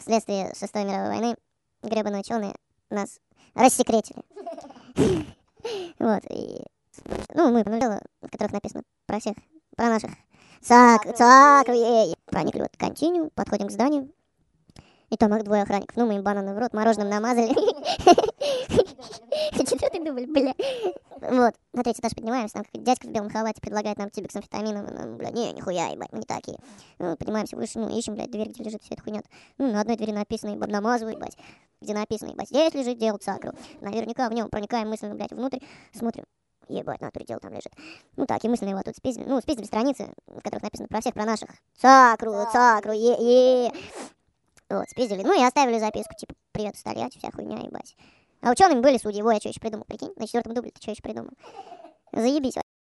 вследствие Шестой мировой войны гребаные ученые нас рассекретили. Вот, и... Ну, мы поначалу, в которых написано про всех, про наших проникли вот континью, подходим к зданию, и там их двое охранников. Ну, мы им бананы в рот, мороженым намазали. Четвертый дубль, бля. Вот, на третий этаж поднимаемся, там какой-то дядька в белом халате предлагает нам тюбик с амфетамином. Бля, нихуя, ебать, мы не такие. Ну, поднимаемся выше, ну, ищем, блядь, дверь, где лежит вся эта хуйня. Ну, на одной двери написано, ебать, намазывай, ебать. Где написано, ебать, здесь лежит дело цакру. Наверняка в нем проникаем мысленно, блядь, внутрь, смотрим. Ебать, натуре дело там лежит. Ну так, и мысленно его тут спиздили. Ну, спиздили страницы, в которых написано про всех, про наших. Цакру, Вот, спиздили. Ну и оставили записку, типа, привет, столять, вся хуйня, ебать. А учеными были судьи, я что еще придумал, прикинь? На четвертом дубле ты что еще придумал? Заебись.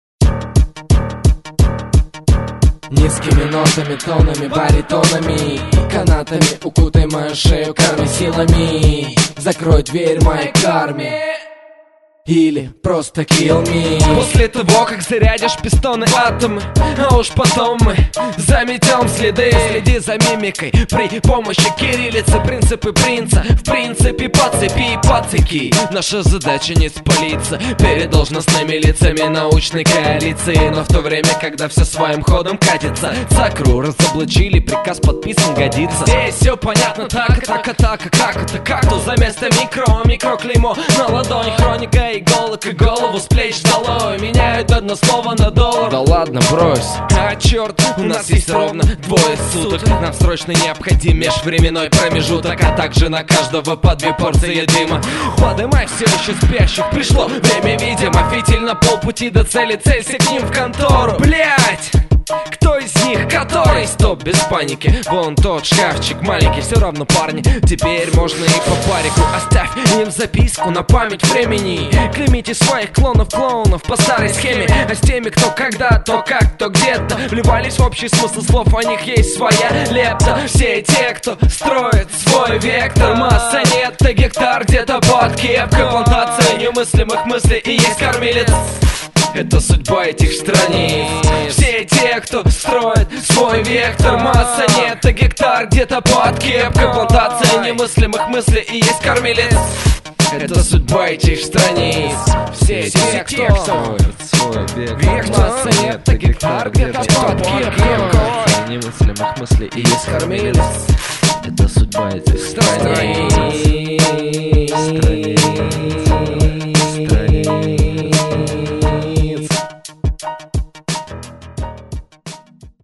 Низкими нотами, тонами, баритонами, канатами укутай мою шею, корми силами. Закрой дверь моей карме. Или просто kill me. После того, как зарядишь пистоны атомы, а уж потом мы заметем следы. Следи за мимикой при помощи кириллицы. Принципы принца, в принципе по цепи и по цеки. Наша задача не спалиться перед должностными лицами научной коалиции. Но в то время, когда все своим ходом катится, цакру разоблачили, приказ подписан, годится. Здесь все понятно, как это кактус. За место микроклеймо на ладони, хроника иголок и голову с плеч долой. Меняют одно слово на доллар. Да ладно, брось. А черт, у нас есть ровно двое суток. Нам срочно необходим межвременной промежуток. А также на каждого по 2 порции дыма. Подымай все еще спящих. Пришло время, видимо. Фитиль на полпути до цели. Целься к ним в контору. Блять! Кто из них который? Стоп, без паники. Вон тот шкафчик маленький. Все равно, парни, теперь можно и по парику. Оставь им записку на память времени. Клеймите своих клоунов по старой схеме. А с теми, кто когда, то как, то где-то вливались в общий смысл слов, у них есть своя лепта. Все те, кто строит свой вектор. Масса нет, а гектар где-то под кепкой. Плантация немыслимых мыслей и есть кормилец. Это судьба этих страниц. Все те, кто строит свой вектор. Масса нет, а гектар где-то под кепкой. Плантация немыслимых мыслей и есть кормилец. Это судьба этих страниц. Все те, кто строит свой вектор. Масса нет, а гектар где-то под кепкой. Немыслимых мыслей и есть кормилец. Это судьба этих страниц.